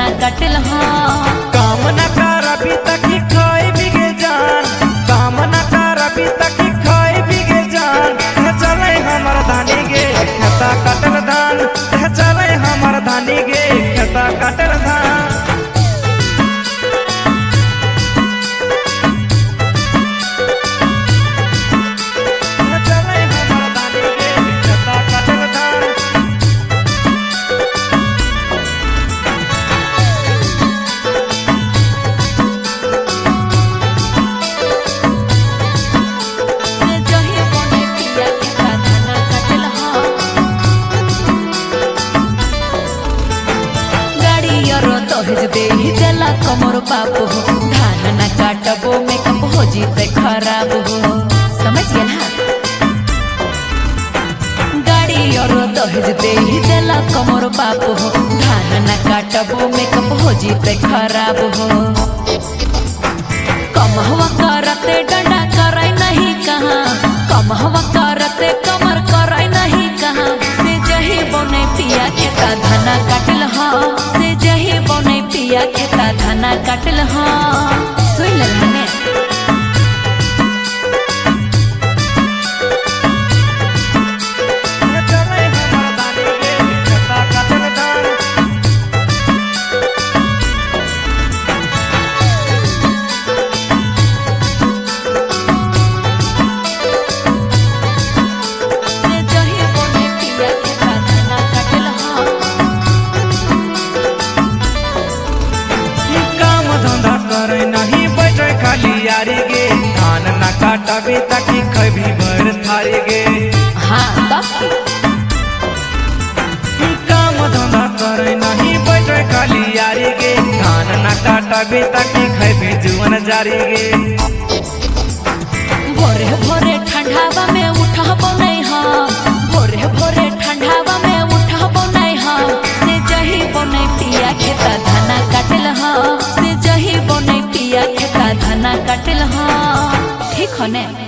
धाना काटल हाँ। काम न कर अभी तक ही खाई बिगे जान, काम न कर अभी तक ही खाई बिगे जान। चले हमर धानी गे खेता काटल धान, चले हमर धानी गे खेता काटल धान। दहेज दे ही जला कमर बाप हो, धान न काटबो मेकअप हो जीते खराब हो। समझ गया ना? गाड़ी और दहेज दे ही जला कमर बाप हो, धान न काटबो मेकअप हो जीते खराब हो। कमहवा करते डंडा कराई नहीं कहाँ, कमहवा करते कमर कराई नहीं कहाँ। से जही बने पिया खेता धाना काटल हाँ, से जही बने पिया खेता धाना काटल हाँ। सुन ले नहीं बैठे खाली यारी गे, धान न काटबी ताकि खबी भर थारी गे। हाँ काम धंधा करे नहीं बैठे खाली यारी गे, धान न काटबी ताकि खबी जीवन जारी गे। भोरे भोरे ठंडावा में उठबो नहीं हाँ, भोरे भोरे ठंडावा में उठबो नहीं हाँ। से जही बने पिया खेता धाना काटल हाँ, से जही बने पिया खेता धाना काटल हाँ। ठीक हो ने?